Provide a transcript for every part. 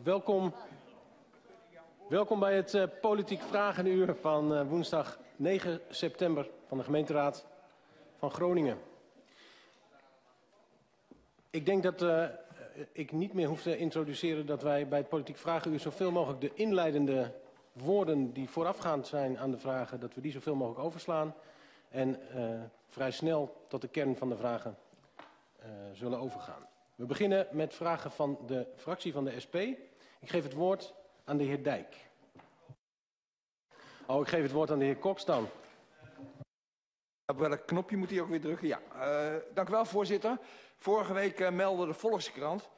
Welkom bij het Politiek Vragenuur van woensdag 9 september van de gemeenteraad van Groningen. Ik denk dat ik niet meer hoef te introduceren dat wij bij het Politiek Vragenuur zoveel mogelijk de inleidende woorden die voorafgaand zijn aan de vragen, dat we die zoveel mogelijk overslaan en vrij snel tot de kern van de vragen zullen overgaan. We beginnen met vragen van de fractie van de SP. Ik geef het woord aan de heer Dijk. Oh, ik geef het woord aan de heer Cox dan. Op welk knopje moet hij ook weer drukken? Ja, dank u wel, voorzitter. Vorige week meldde de Volkskrant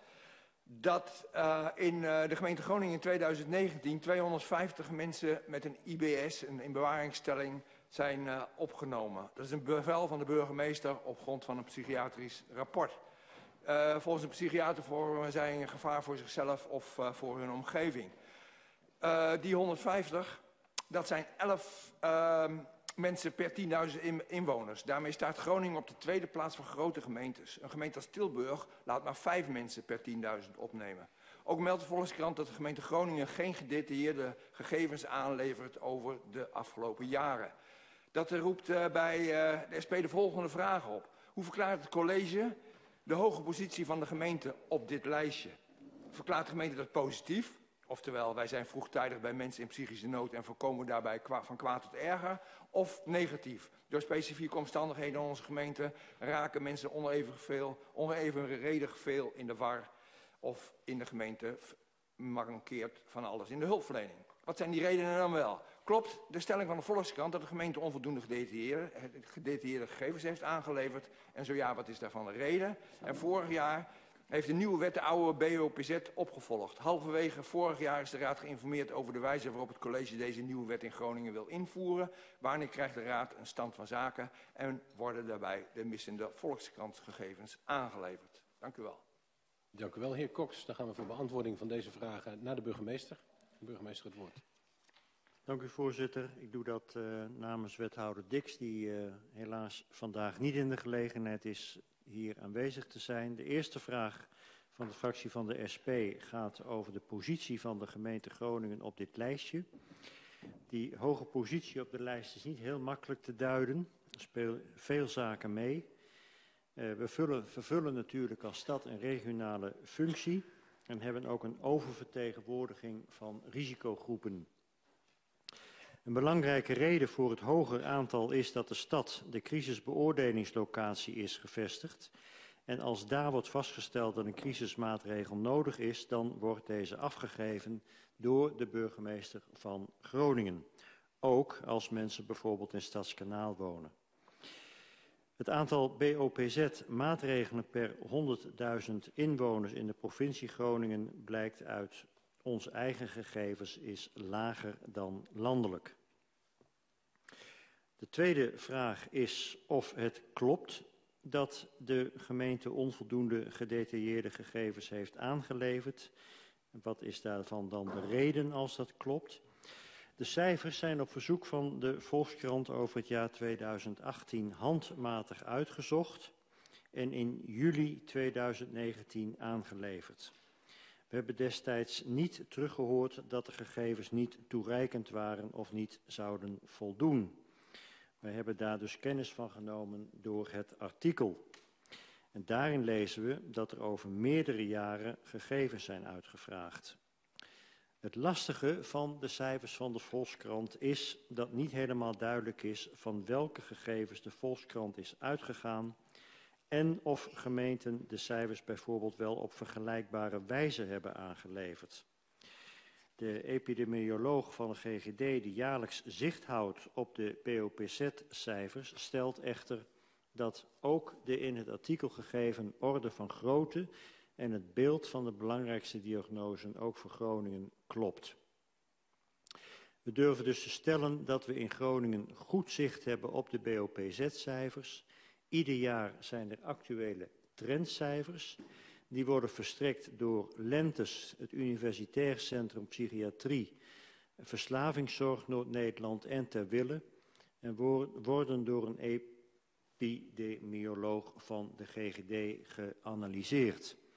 dat in de gemeente Groningen in 2019 250 mensen met een IBS, een inbewaringstelling, zijn opgenomen. Dat is een bevel van de burgemeester op grond van een psychiatrisch rapport. Volgens een psychiater vormen zij een gevaar voor zichzelf of voor hun omgeving. Die 150, dat zijn 11 mensen per 10.000 inwoners. Daarmee staat Groningen op de tweede plaats van grote gemeentes. Een gemeente als Tilburg laat maar 5 mensen per 10.000 opnemen. Ook meldt de Volkskrant dat de gemeente Groningen geen gedetailleerde gegevens aanlevert over de afgelopen jaren. Dat roept bij de SP de volgende vragen op. Hoe verklaart het college de hoge positie van de gemeente op dit lijstje? Verklaart de gemeente dat positief? Oftewel, wij zijn vroegtijdig bij mensen in psychische nood en voorkomen daarbij van kwaad tot erger. Of negatief. Door specifieke omstandigheden in onze gemeente raken mensen onevenredig veel in de war. Of in de gemeente mankeert van alles in de hulpverlening. Wat zijn die redenen dan wel? Klopt de stelling van de Volkskrant dat de gemeente onvoldoende gedetailleerde gegevens heeft aangeleverd? En zo ja, wat is daarvan de reden? En vorig jaar heeft de nieuwe wet de oude BOPZ opgevolgd. Halverwege vorig jaar is de raad geïnformeerd over de wijze waarop het college deze nieuwe wet in Groningen wil invoeren. Wanneer krijgt de raad een stand van zaken en worden daarbij de missende Volkskrantgegevens aangeleverd? Dank u wel. Dank u wel, heer Cox. Dan gaan we voor beantwoording van deze vragen naar de burgemeester. De burgemeester het woord. Dank u, voorzitter. Ik doe dat namens wethouder Dix, die helaas vandaag niet in de gelegenheid is hier aanwezig te zijn. De eerste vraag van de fractie van de SP gaat over de positie van de gemeente Groningen op dit lijstje. Die hoge positie op de lijst is niet heel makkelijk te duiden. Er spelen veel zaken mee. We vervullen natuurlijk als stad een regionale functie en hebben ook een oververtegenwoordiging van risicogroepen. Een belangrijke reden voor het hoger aantal is dat de stad de crisisbeoordelingslocatie is gevestigd. En als daar wordt vastgesteld dat een crisismaatregel nodig is, dan wordt deze afgegeven door de burgemeester van Groningen. Ook als mensen bijvoorbeeld in Stadskanaal wonen. Het aantal BOPZ-maatregelen per 100.000 inwoners in de provincie Groningen blijkt uit onze eigen gegevens is lager dan landelijk. De tweede vraag is of het klopt dat de gemeente onvoldoende gedetailleerde gegevens heeft aangeleverd. Wat is daarvan dan de reden als dat klopt? De cijfers zijn op verzoek van de Volkskrant over het jaar 2018 handmatig uitgezocht en in juli 2019 aangeleverd. We hebben destijds niet teruggehoord dat de gegevens niet toereikend waren of niet zouden voldoen. Wij hebben daar dus kennis van genomen door het artikel. En daarin lezen we dat er over meerdere jaren gegevens zijn uitgevraagd. Het lastige van de cijfers van de Volkskrant is dat niet helemaal duidelijk is van welke gegevens de Volkskrant is uitgegaan en of gemeenten de cijfers bijvoorbeeld wel op vergelijkbare wijze hebben aangeleverd. De epidemioloog van de GGD die jaarlijks zicht houdt op de BOPZ-cijfers stelt echter dat ook de in het artikel gegeven orde van grootte en het beeld van de belangrijkste diagnosen ook voor Groningen klopt. We durven dus te stellen dat we in Groningen goed zicht hebben op de BOPZ-cijfers. Ieder jaar zijn er actuele trendcijfers. Die worden verstrekt door Lentes, het Universitair Centrum Psychiatrie, Verslavingszorg Noord-Nederland en Ter Wille. En worden door een epidemioloog van de GGD geanalyseerd.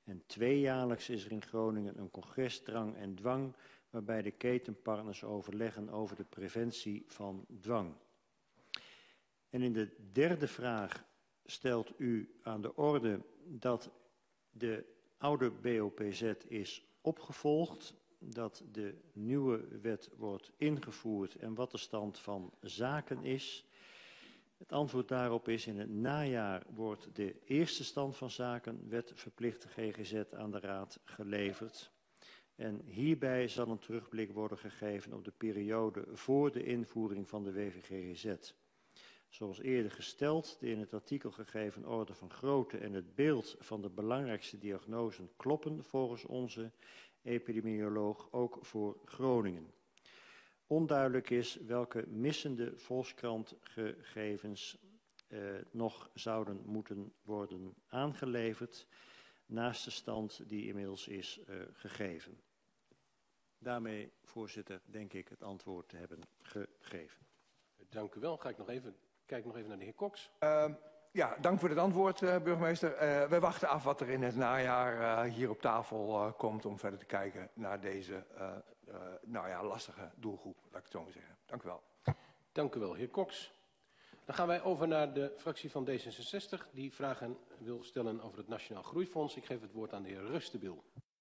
En tweejaarlijks is er in Groningen een congres Drang en Dwang, waarbij de ketenpartners overleggen over de preventie van dwang. En in de derde vraag stelt u aan de orde dat de oude BOPZ is opgevolgd, dat de nieuwe wet wordt ingevoerd en wat de stand van zaken is. Het antwoord daarop is: in het najaar wordt de eerste stand van zaken, wet verplichte GGZ, aan de Raad geleverd. En hierbij zal een terugblik worden gegeven op de periode voor de invoering van de WVGGZ. Zoals eerder gesteld, de in het artikel gegeven orde van grootte en het beeld van de belangrijkste diagnoses kloppen volgens onze epidemioloog ook voor Groningen. Onduidelijk is welke missende Volkskrant-gegevens nog zouden moeten worden aangeleverd, naast de stand die inmiddels is gegeven. Daarmee, voorzitter, denk ik het antwoord te hebben gegeven. Dank u wel. Kijk nog even naar de heer Cox. Ja, dank voor het antwoord, burgemeester. Wij wachten af wat er in het najaar hier op tafel komt om verder te kijken naar deze lastige doelgroep, laat ik het zo maar zeggen. Dank u wel. Dank u wel, heer Cox. Dan gaan wij over naar de fractie van D66, die vragen wil stellen over het Nationaal Groeifonds. Ik geef het woord aan de heer Rustenbiel.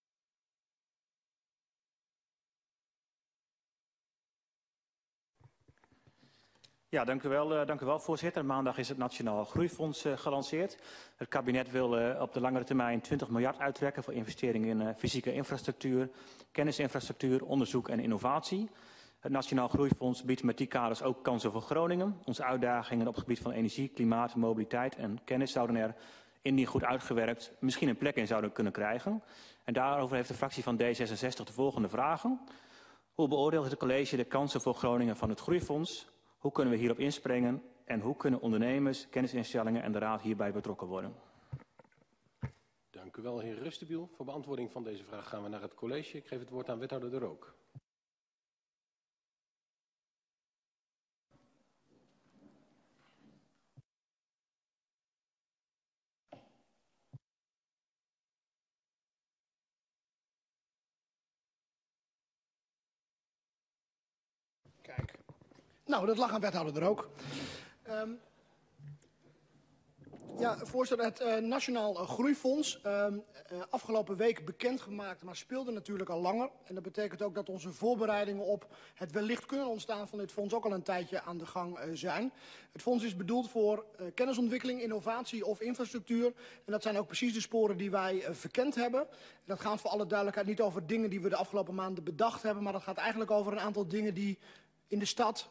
Ja, dank u wel, voorzitter. Maandag is het Nationaal Groeifonds gelanceerd. Het kabinet wil op de langere termijn 20 miljard uittrekken voor investeringen in fysieke infrastructuur, kennisinfrastructuur, onderzoek en innovatie. Het Nationaal Groeifonds biedt met die kaders ook kansen voor Groningen. Onze uitdagingen op het gebied van energie, klimaat, mobiliteit en kennis zouden er, indien goed uitgewerkt, misschien een plek in zouden kunnen krijgen. En daarover heeft de fractie van D66 de volgende vragen. Hoe beoordeelt het college de kansen voor Groningen van het Groeifonds? Hoe kunnen we hierop inspringen en hoe kunnen ondernemers, kennisinstellingen en de Raad hierbij betrokken worden? Dank u wel, heer Rustenbiel. Voor beantwoording van deze vraag gaan we naar het college. Ik geef het woord aan wethouder De Rook. Kijk. Nou, dat lag aan wethouder Er ook. Ja, voorzitter, het Nationaal Groeifonds, afgelopen week bekendgemaakt, maar speelde natuurlijk al langer. En dat betekent ook dat onze voorbereidingen op het wellicht kunnen ontstaan van dit fonds ook al een tijdje aan de gang zijn. Het fonds is bedoeld voor kennisontwikkeling, innovatie of infrastructuur. En dat zijn ook precies de sporen die wij verkend hebben. En dat gaat voor alle duidelijkheid niet over dingen die we de afgelopen maanden bedacht hebben, maar dat gaat eigenlijk over een aantal dingen die in de stad,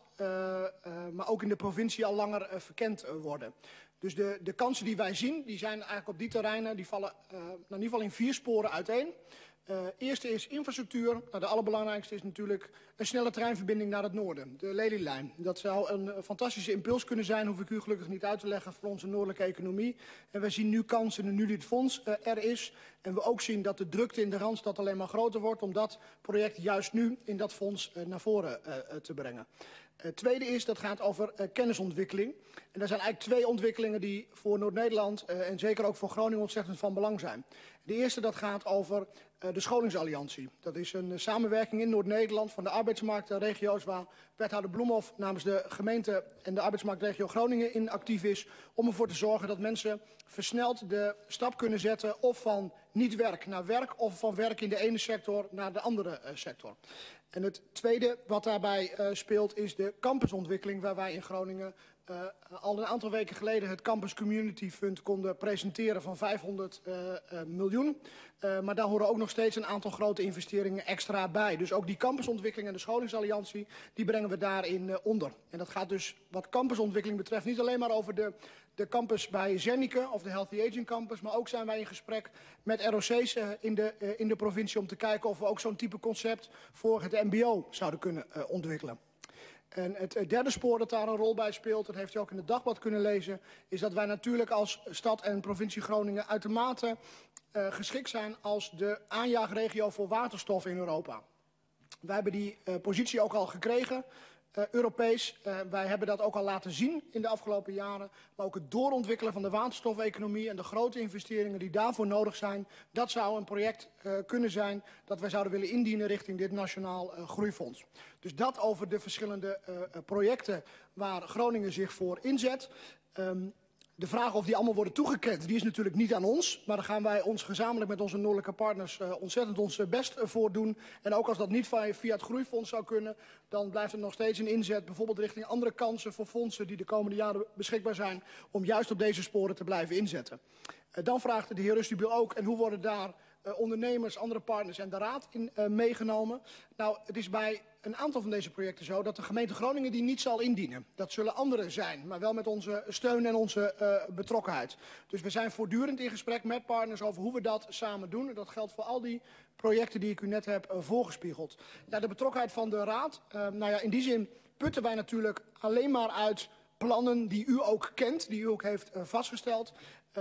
maar ook in de provincie al langer verkend worden. Dus de kansen die wij zien, die zijn eigenlijk op die terreinen, die vallen in ieder geval in 4 sporen uiteen. Eerste is infrastructuur. Nou, de allerbelangrijkste is natuurlijk een snelle treinverbinding naar het noorden, de Lelylijn. Dat zou een fantastische impuls kunnen zijn, hoef ik u gelukkig niet uit te leggen, voor onze noordelijke economie. En we zien nu kansen, nu dit fonds er is. En we ook zien dat de drukte in de Randstad alleen maar groter wordt om dat project juist nu in dat fonds naar voren te brengen. Het tweede is, dat gaat over kennisontwikkeling. En er zijn eigenlijk 2 ontwikkelingen die voor Noord-Nederland en zeker ook voor Groningen ontzettend van belang zijn. De eerste, dat gaat over de Scholingsalliantie. Dat is een samenwerking in Noord-Nederland van de arbeidsmarktregio's waar wethouder Bloemhoff namens de gemeente en de arbeidsmarktregio Groningen in actief is. Om ervoor te zorgen dat mensen versneld de stap kunnen zetten of van niet werk naar werk of van werk in de ene sector naar de andere sector. En het tweede wat daarbij speelt is de campusontwikkeling, waar wij in Groningen al een aantal weken geleden het Campus Community Fund konden presenteren van 500 miljoen. Maar daar horen ook nog steeds een aantal grote investeringen extra bij. Dus ook die campusontwikkeling en de Scholingsalliantie, die brengen we daarin onder. En dat gaat dus wat campusontwikkeling betreft niet alleen maar over de campus bij Zernike of de Healthy Aging Campus, maar ook zijn wij in gesprek met ROC's in de provincie om te kijken of we ook zo'n type concept voor het mbo zouden kunnen ontwikkelen. En het derde spoor dat daar een rol bij speelt, dat heeft u ook in het dagblad kunnen lezen, is dat wij natuurlijk als stad en provincie Groningen uitermate geschikt zijn als de aanjaagregio voor waterstof in Europa. Wij hebben die positie ook al gekregen. Europees. Wij hebben dat ook al laten zien in de afgelopen jaren. Maar ook het doorontwikkelen van de waterstofeconomie en de grote investeringen die daarvoor nodig zijn. Dat zou een project kunnen zijn dat wij zouden willen indienen richting dit Nationaal Groeifonds. Dus dat over de verschillende projecten waar Groningen zich voor inzet. De vraag of die allemaal worden toegekend, die is natuurlijk niet aan ons. Maar daar gaan wij ons gezamenlijk met onze noordelijke partners ontzettend ons best voor doen. En ook als dat niet via het Groeifonds zou kunnen, dan blijft er nog steeds een inzet. Bijvoorbeeld richting andere kansen voor fondsen die de komende jaren beschikbaar zijn. Om juist op deze sporen te blijven inzetten. Dan vraagt de heer Rustubel ook, en hoe worden daar ondernemers, andere partners en de raad in meegenomen? Nou, het is bij een aantal van deze projecten zo dat de gemeente Groningen die niet zal indienen. Dat zullen anderen zijn, maar wel met onze steun en onze betrokkenheid. Dus we zijn voortdurend in gesprek met partners over hoe we dat samen doen. En dat geldt voor al die projecten die ik u net heb voorgespiegeld. Ja, de betrokkenheid van de raad. Nou ja, in die zin putten wij natuurlijk alleen maar uit plannen die u ook kent, die u ook heeft vastgesteld.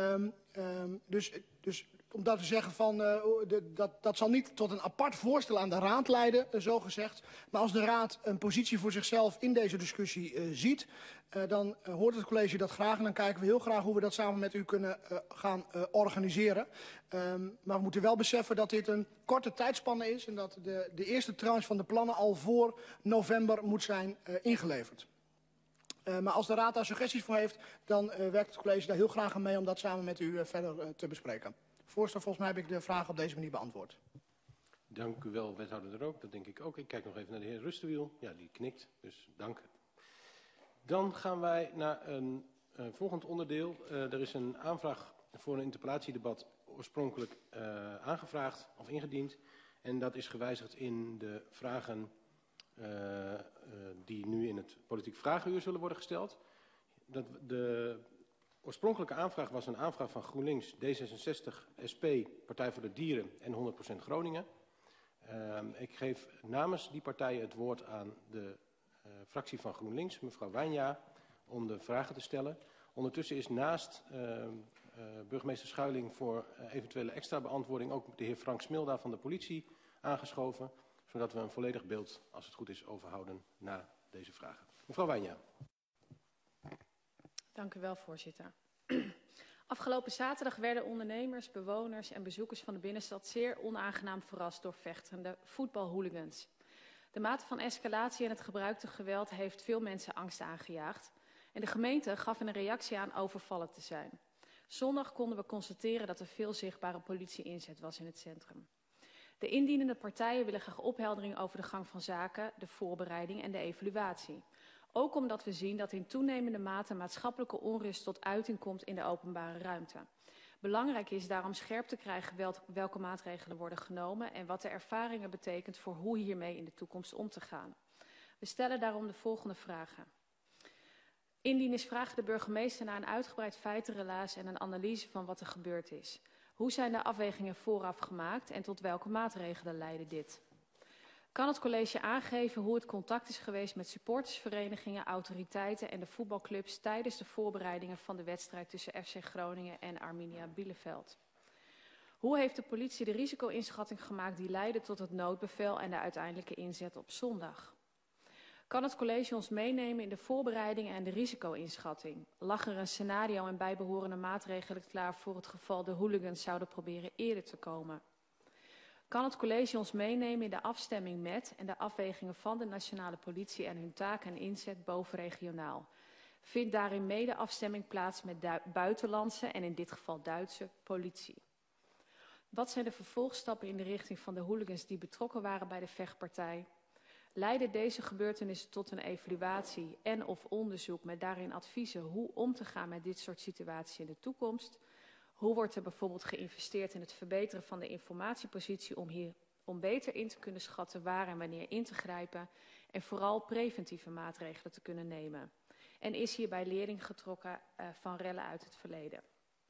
Dus om dat te zeggen van, dat zal niet tot een apart voorstel aan de raad leiden, zo gezegd. Maar als de raad een positie voor zichzelf in deze discussie ziet, dan hoort het college dat graag. En dan kijken we heel graag hoe we dat samen met u kunnen gaan organiseren. Maar we moeten wel beseffen dat dit een korte tijdspanne is en dat de eerste tranche van de plannen al voor november moet zijn ingeleverd. Maar als de raad daar suggesties voor heeft, dan werkt het college daar heel graag aan mee om dat samen met u verder te bespreken. Voorzitter, volgens mij heb ik de vraag op deze manier beantwoord. Dank u wel, wethouder De Rook. Dat denk ik ook. Ik kijk nog even naar de heer Rustenwiel. Ja, die knikt, dus dank. Dan gaan wij naar een volgend onderdeel. Er is een aanvraag voor een interpellatiedebat oorspronkelijk aangevraagd of ingediend. En dat is gewijzigd in de vragen die nu in het politiek vragenuur zullen worden gesteld. De oorspronkelijke aanvraag was een aanvraag van GroenLinks, D66, SP, Partij voor de Dieren en 100% Groningen. Ik geef namens die partijen het woord aan de fractie van GroenLinks, mevrouw Wijnja, om de vragen te stellen. Ondertussen is naast burgemeester Schuiling voor eventuele extra beantwoording ook de heer Frank Smilda van de politie aangeschoven, zodat we een volledig beeld, als het goed is, overhouden na deze vragen. Mevrouw Wijnja. Dank u wel, voorzitter. Afgelopen zaterdag werden ondernemers, bewoners en bezoekers van de binnenstad zeer onaangenaam verrast door vechtende voetbalhooligans. De mate van escalatie en het gebruikte geweld heeft veel mensen angst aangejaagd. En de gemeente gaf in een reactie aan overvallen te zijn. Zondag konden we constateren dat er veel zichtbare politie-inzet was in het centrum. De indienende partijen willen graag opheldering over de gang van zaken, de voorbereiding en de evaluatie. Ook omdat we zien dat in toenemende mate maatschappelijke onrust tot uiting komt in de openbare ruimte. Belangrijk is daarom scherp te krijgen welke maatregelen worden genomen en wat de ervaringen betekent voor hoe hiermee in de toekomst om te gaan. We stellen daarom de volgende vragen. Indieners vragen de burgemeester naar een uitgebreid feitenrelaas en een analyse van wat er gebeurd is. Hoe zijn de afwegingen vooraf gemaakt en tot welke maatregelen leidde dit? Kan het college aangeven hoe het contact is geweest met supportersverenigingen, autoriteiten en de voetbalclubs tijdens de voorbereidingen van de wedstrijd tussen FC Groningen en Arminia Bielefeld? Hoe heeft de politie de risico-inschatting gemaakt die leidde tot het noodbevel en de uiteindelijke inzet op zondag? Kan het college ons meenemen in de voorbereidingen en de risico-inschatting? Lag er een scenario en bijbehorende maatregelen klaar voor het geval de hooligans zouden proberen eerder te komen? Kan het college ons meenemen in de afstemming met en de afwegingen van de nationale politie en hun taak en inzet bovenregionaal? Vindt daarin mede afstemming plaats met buitenlandse en in dit geval Duitse politie? Wat zijn de vervolgstappen in de richting van de hooligans die betrokken waren bij de vechtpartij? Leiden deze gebeurtenissen tot een evaluatie en of onderzoek met daarin adviezen hoe om te gaan met dit soort situaties in de toekomst? Hoe wordt er bijvoorbeeld geïnvesteerd in het verbeteren van de informatiepositie om beter in te kunnen schatten waar en wanneer in te grijpen en vooral preventieve maatregelen te kunnen nemen? En is hierbij lering getrokken van rellen uit het verleden?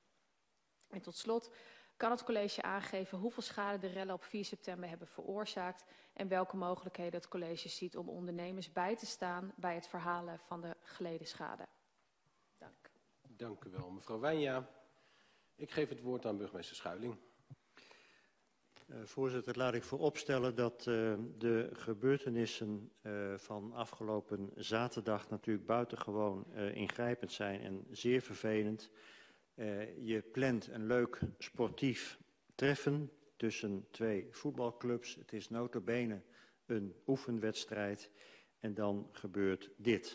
En tot slot, kan het college aangeven hoeveel schade de rellen op 4 september hebben veroorzaakt en welke mogelijkheden het college ziet om ondernemers bij te staan bij het verhalen van de geleden schade? Dank. Dank u wel, mevrouw Wijnja. Ik geef het woord aan burgemeester Schuiling. Voorzitter, laat ik vooropstellen dat de gebeurtenissen van afgelopen zaterdag natuurlijk buitengewoon ingrijpend zijn en zeer vervelend. Je plant een leuk sportief treffen tussen twee voetbalclubs. Het is nota bene een oefenwedstrijd en dan gebeurt dit.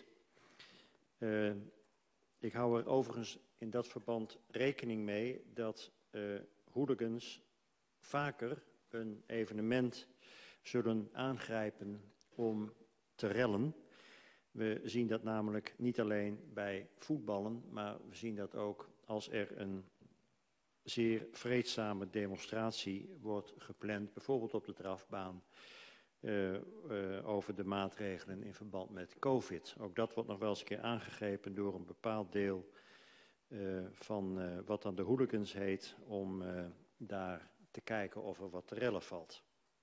Ik hou er overigens in dat verband rekening mee dat hooligans vaker een evenement zullen aangrijpen om te rellen. We zien dat namelijk niet alleen bij voetballen, maar we zien dat ook als er een zeer vreedzame demonstratie wordt gepland, bijvoorbeeld op de drafbaan, over de maatregelen in verband met COVID. Ook dat wordt nog wel eens een keer aangegrepen door een bepaald deel van wat dan de hooligans heet, om daar te kijken of er wat te rellen valt.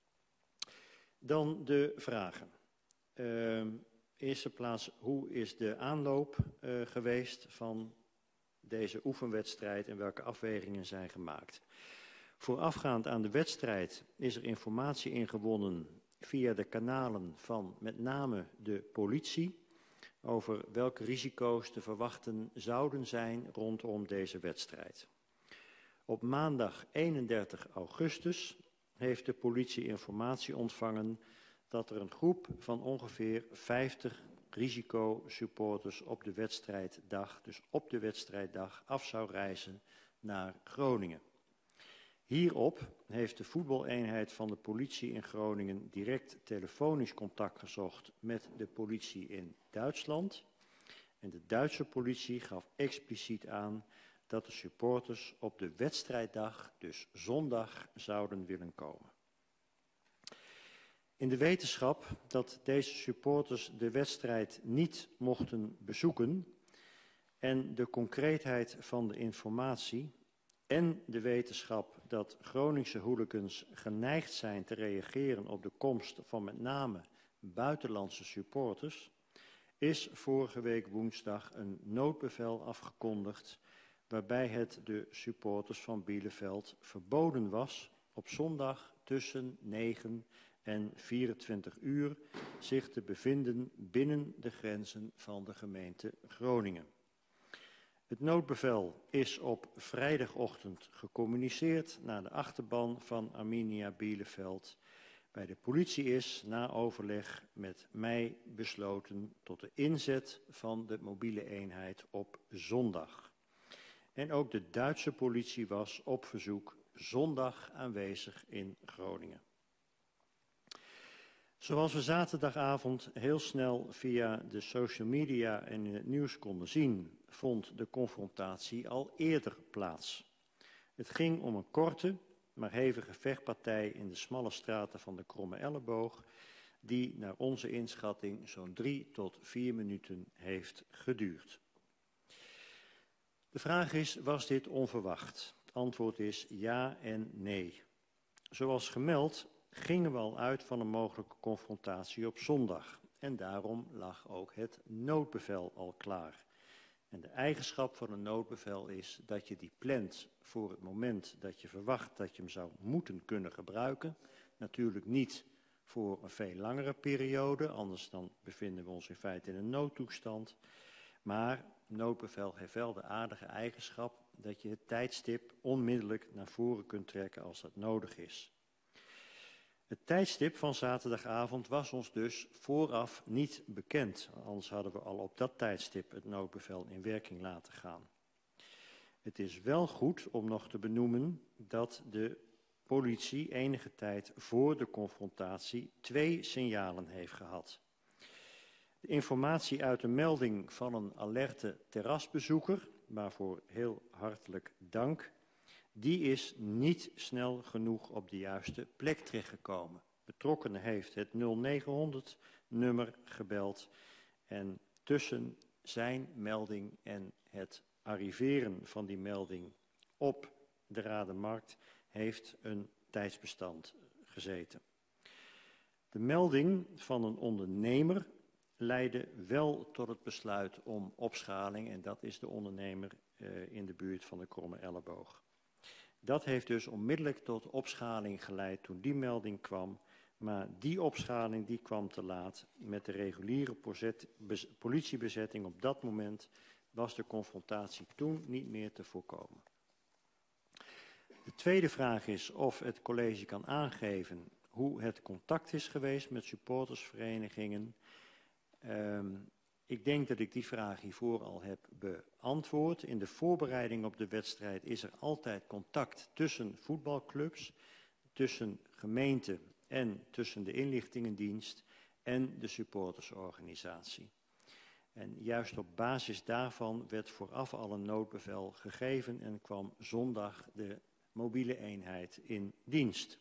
Dan de vragen. Eerste plaats, hoe is de aanloop geweest van deze oefenwedstrijd en welke afwegingen zijn gemaakt? Voorafgaand aan de wedstrijd is er informatie ingewonnen via de kanalen van met name de politie over welke risico's te verwachten zouden zijn rondom deze wedstrijd. Op maandag 31 augustus heeft de politie informatie ontvangen dat er een groep van ongeveer 50 risicosupporters op de wedstrijddag, dus op de wedstrijddag, af zou reizen naar Groningen. Hierop heeft de voetbaleenheid van de politie in Groningen direct telefonisch contact gezocht met de politie in Duitsland. En de Duitse politie gaf expliciet aan dat de supporters op de wedstrijddag, dus zondag, zouden willen komen. In de wetenschap dat deze supporters de wedstrijd niet mochten bezoeken en de concreetheid van de informatie en de wetenschap dat Groningse hooligans geneigd zijn te reageren op de komst van met name buitenlandse supporters, is vorige week woensdag een noodbevel afgekondigd waarbij het de supporters van Bielefeld verboden was op zondag tussen 9 en 24 uur zich te bevinden binnen de grenzen van de gemeente Groningen. Het noodbevel is op vrijdagochtend gecommuniceerd naar de achterban van Arminia Bielefeld. Bij de politie is na overleg met mij besloten tot de inzet van de mobiele eenheid op zondag. En ook de Duitse politie was op verzoek zondag aanwezig in Groningen. Zoals we zaterdagavond heel snel via de social media en in het nieuws konden zien, vond de confrontatie al eerder plaats. Het ging om een korte, maar hevige vechtpartij in de smalle straten van de Kromme Elleboog, die naar onze inschatting zo'n 3 tot 4 minuten heeft geduurd. De vraag is, was dit onverwacht? Het antwoord is ja en nee. Zoals gemeld gingen we al uit van een mogelijke confrontatie op zondag. En daarom lag ook het noodbevel al klaar. En de eigenschap van een noodbevel is dat je die plant voor het moment dat je verwacht dat je hem zou moeten kunnen gebruiken. Natuurlijk niet voor een veel langere periode, anders dan bevinden we ons in feite in een noodtoestand. Maar noodbevel heeft wel de aardige eigenschap dat je het tijdstip onmiddellijk naar voren kunt trekken als dat nodig is. Het tijdstip van zaterdagavond was ons dus vooraf niet bekend. Anders hadden we al op dat tijdstip het noodbevel in werking laten gaan. Het is wel goed om nog te benoemen dat de politie enige tijd voor de confrontatie 2 signalen heeft gehad. De informatie uit de melding van een alerte terrasbezoeker, waarvoor heel hartelijk dank, die is niet snel genoeg op de juiste plek terechtgekomen. Betrokkenen heeft het 0900-nummer gebeld en tussen zijn melding en het arriveren van die melding op de Radermarkt heeft een tijdsbestand gezeten. De melding van een ondernemer leidde wel tot het besluit om opschaling en dat is de ondernemer in de buurt van de Kromme Elleboog. Dat heeft dus onmiddellijk tot opschaling geleid toen die melding kwam. Maar die opschaling die kwam te laat. Met de reguliere politiebezetting op dat moment was de confrontatie toen niet meer te voorkomen. De tweede vraag is of het college kan aangeven hoe het contact is geweest met supportersverenigingen. Ik denk dat ik die vraag hiervoor al heb beantwoord. In de voorbereiding op de wedstrijd is er altijd contact tussen voetbalclubs, tussen gemeente en tussen de inlichtingendienst en de supportersorganisatie. En juist op basis daarvan werd vooraf al een noodbevel gegeven en kwam zondag de mobiele eenheid in dienst.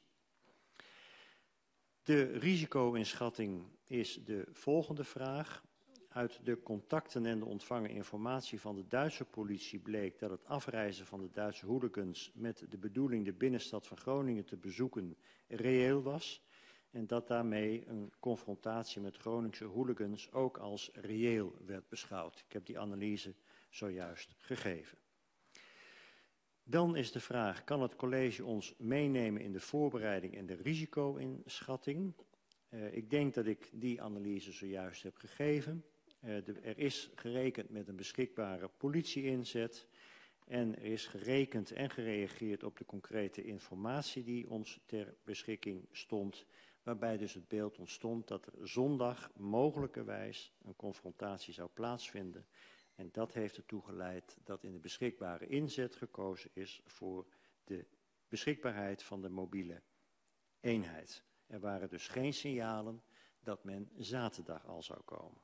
De risico-inschatting is de volgende vraag. Uit de contacten en de ontvangen informatie van de Duitse politie bleek dat het afreizen van de Duitse hooligans met de bedoeling de binnenstad van Groningen te bezoeken reëel was en dat daarmee een confrontatie met Groningse hooligans ook als reëel werd beschouwd. Ik heb die analyse zojuist gegeven. Dan is de vraag, kan het college ons meenemen in de voorbereiding en de risico-inschatting? Ik denk dat ik die analyse zojuist heb gegeven. Er is gerekend met een beschikbare politie-inzet en er is gerekend en gereageerd op de concrete informatie die ons ter beschikking stond, waarbij dus het beeld ontstond dat er zondag mogelijkerwijs een confrontatie zou plaatsvinden. En dat heeft ertoe geleid dat in de beschikbare inzet gekozen is voor de beschikbaarheid van de mobiele eenheid. Er waren dus geen signalen dat men zaterdag al zou komen.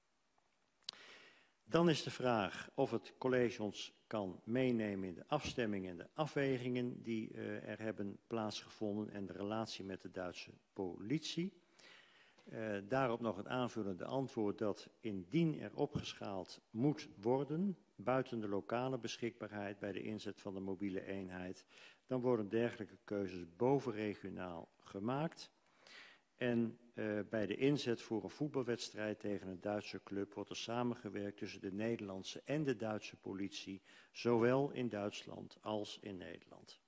Dan is de vraag of het college ons kan meenemen in de afstemmingen en de afwegingen die er hebben plaatsgevonden en de relatie met de Duitse politie. Daarop nog het aanvullende antwoord dat indien er opgeschaald moet worden, buiten de lokale beschikbaarheid bij de inzet van de mobiele eenheid, dan worden dergelijke keuzes bovenregionaal gemaakt. En bij de inzet voor een voetbalwedstrijd tegen een Duitse club wordt er samengewerkt tussen de Nederlandse en de Duitse politie, zowel in Duitsland als in Nederland.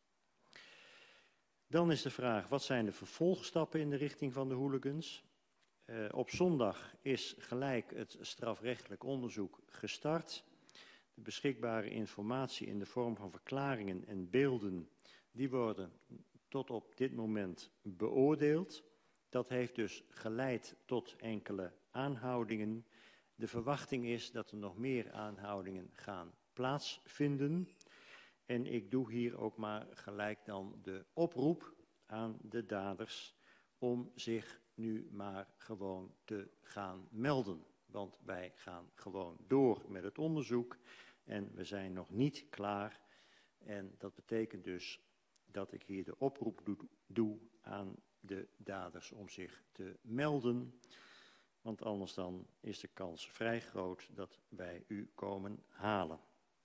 Dan is de vraag, wat zijn de vervolgstappen in de richting van de hooligans? Op zondag is gelijk het strafrechtelijk onderzoek gestart. De beschikbare informatie in de vorm van verklaringen en beelden, die worden tot op dit moment beoordeeld. Dat heeft dus geleid tot enkele aanhoudingen. De verwachting is dat er nog meer aanhoudingen gaan plaatsvinden. En ik doe hier ook maar gelijk dan de oproep aan de daders om zich nu maar gewoon te gaan melden. Want wij gaan gewoon door met het onderzoek en we zijn nog niet klaar. En dat betekent dus dat ik hier de oproep doe aan de daders om zich te melden. Want anders dan is de kans vrij groot dat wij u komen halen.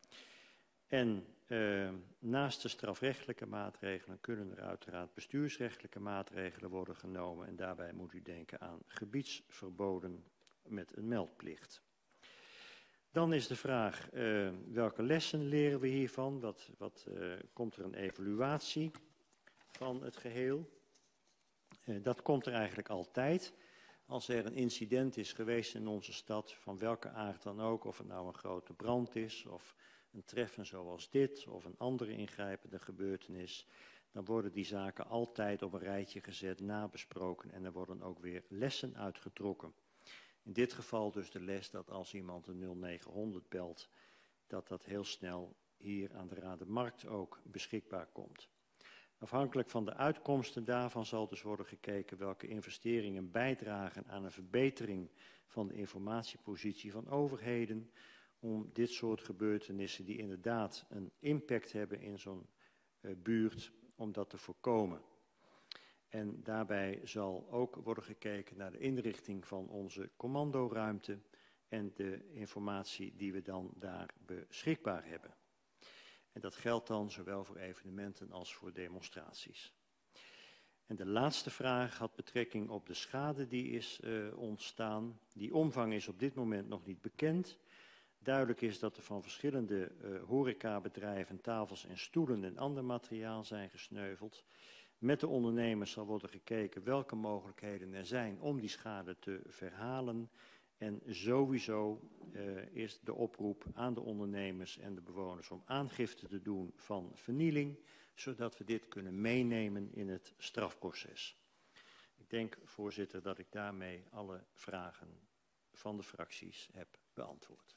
En naast de strafrechtelijke maatregelen kunnen er uiteraard bestuursrechtelijke maatregelen worden genomen. En daarbij moet u denken aan gebiedsverboden met een meldplicht. Dan is de vraag, welke lessen leren we hiervan? Komt er een evaluatie van het geheel? Dat komt er eigenlijk altijd. Als er een incident is geweest in onze stad, van welke aard dan ook, of het nou een grote brand is, of een treffen zoals dit, of een andere ingrijpende gebeurtenis, dan worden die zaken altijd op een rijtje gezet, nabesproken en er worden ook weer lessen uitgetrokken. In dit geval dus de les dat als iemand een 0900 belt, dat heel snel hier aan de Radermarkt ook beschikbaar komt. Afhankelijk van de uitkomsten daarvan zal dus worden gekeken welke investeringen bijdragen aan een verbetering van de informatiepositie van overheden, om dit soort gebeurtenissen die inderdaad een impact hebben in zo'n buurt, om dat te voorkomen. En daarbij zal ook worden gekeken naar de inrichting van onze commandoruimte en de informatie die we dan daar beschikbaar hebben. En dat geldt dan zowel voor evenementen als voor demonstraties. En de laatste vraag had betrekking op de schade die is ontstaan. Die omvang is op dit moment nog niet bekend. Duidelijk is dat er van verschillende horecabedrijven tafels en stoelen en ander materiaal zijn gesneuveld. Met de ondernemers zal worden gekeken welke mogelijkheden er zijn om die schade te verhalen. En sowieso is de oproep aan de ondernemers en de bewoners om aangifte te doen van vernieling, zodat we dit kunnen meenemen in het strafproces. Ik denk, voorzitter, dat ik daarmee alle vragen van de fracties heb beantwoord.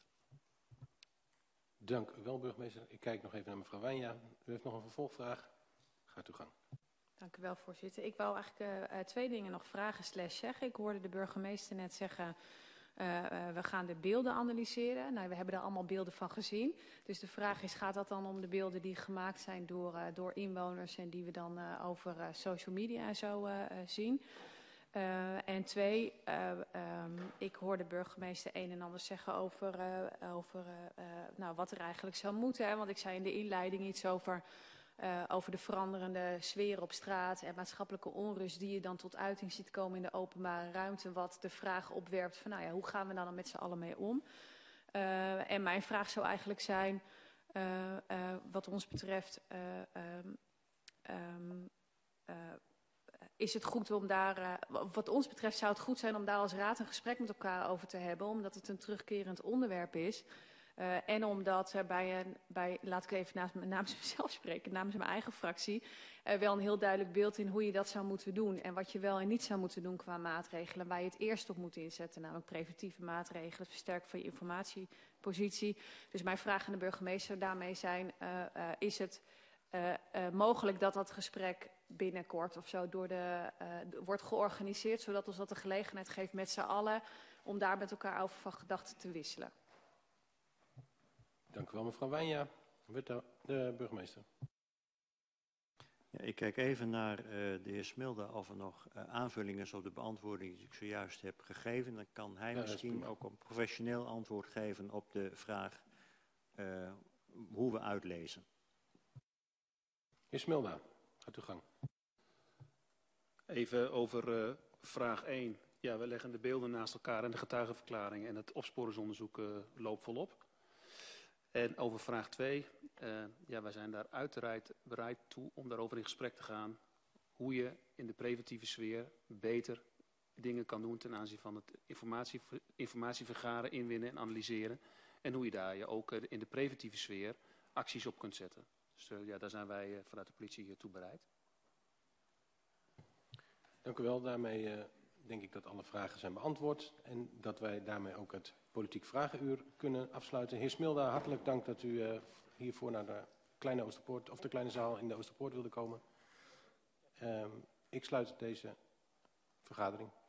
Dank u wel, burgemeester. Ik kijk nog even naar mevrouw Wijnja. U heeft nog een vervolgvraag. Gaat uw gang. Dank u wel, voorzitter. Ik wou eigenlijk 2 dingen nog vragen / zeggen. Ik hoorde de burgemeester net zeggen, we gaan de beelden analyseren. Nou, we hebben er allemaal beelden van gezien. Dus de vraag is, gaat dat dan om de beelden die gemaakt zijn door inwoners en die we dan over social media en zo zien? En 2, ik hoor de burgemeester een en ander zeggen over nou, wat er eigenlijk zou moeten. Hè? Want ik zei in de inleiding iets over de veranderende sfeer op straat en maatschappelijke onrust die je dan tot uiting ziet komen in de openbare ruimte. Wat de vraag opwerpt van, nou ja, hoe gaan we daar dan met z'n allen mee om? En mijn vraag zou eigenlijk zijn, wat ons betreft, is het goed om daar, wat ons betreft zou het goed zijn om daar als raad een gesprek met elkaar over te hebben, omdat het een terugkerend onderwerp is. En omdat er laat ik even namens mezelf spreken, namens mijn eigen fractie, wel een heel duidelijk beeld in hoe je dat zou moeten doen. En wat je wel en niet zou moeten doen qua maatregelen. Waar je het eerst op moet inzetten, namelijk preventieve maatregelen, het versterken van je informatiepositie. Dus mijn vraag aan de burgemeester daarmee zijn, is het mogelijk dat dat gesprek binnenkort of zo wordt georganiseerd, zodat ons dat de gelegenheid geeft met z'n allen om daar met elkaar over van gedachten te wisselen. Dank u wel, mevrouw Wijnja. De burgemeester. Ja, ik kijk even naar de heer Smilde of er nog aanvullingen is op de beantwoording die ik zojuist heb gegeven. Dan kan hij misschien ook een professioneel antwoord geven op de vraag hoe we uitlezen. Heer Smilda, gaat uw gang. Even over vraag 1. Ja, we leggen de beelden naast elkaar en de getuigenverklaringen en het opsporingsonderzoek loopt volop. En over vraag 2, ja, wij zijn daar uiteraard bereid toe om daarover in gesprek te gaan. Hoe je in de preventieve sfeer beter dingen kan doen ten aanzien van het informatie vergaren, inwinnen en analyseren. En hoe je daar je ook in de preventieve sfeer acties op kunt zetten. Dus ja, daar zijn wij vanuit de politie toe bereid. Dank u wel. Daarmee denk ik dat alle vragen zijn beantwoord. En dat wij daarmee ook het politiek vragenuur kunnen afsluiten. Heer Smilda, hartelijk dank dat u hiervoor naar de kleine Oosterpoort, of de kleine zaal in de Oosterpoort wilde komen. Ik sluit deze vergadering.